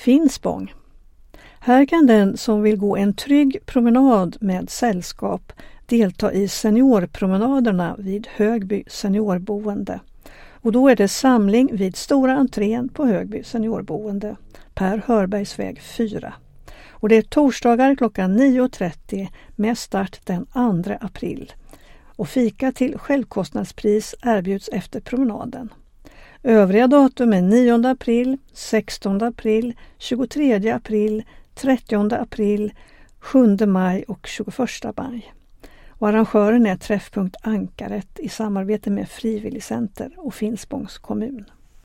Finspång. Här kan den som vill gå en trygg promenad med sällskap delta i seniorpromenaderna vid Högby seniorboende. Och då är det samling vid stora entrén på Högby seniorboende, Per Hörbergsväg 4. Och det är torsdagar klockan 9.30 med start den 2 april. Och fika till självkostnadspris erbjuds efter promenaden. Övriga datum är 9 april, 16 april, 23 april, 30 april, 7 maj och 21 maj. Och arrangören är Träffpunkt Ankaret i samarbete med Frivilligcenter och Finspångs kommun.